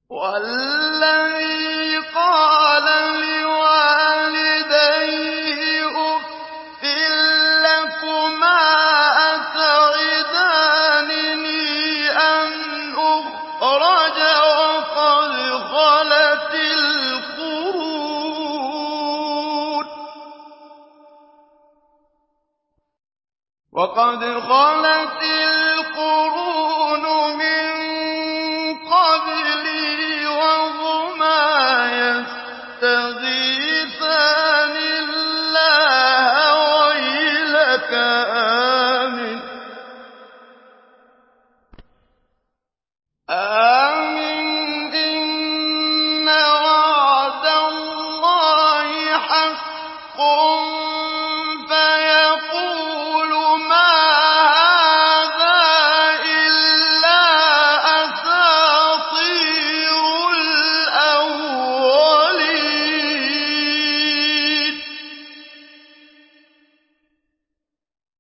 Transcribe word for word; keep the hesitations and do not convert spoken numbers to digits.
وَالَّذِي قَالَ لِوَالِدَيْهِ أُفٍّ لَّكُمَا أَتَعِدَانِنِي أَنْ أُخْرَجَ وَقَدْ خَلَتِ الْقُرُونُ وَقَدْ خَلَتِ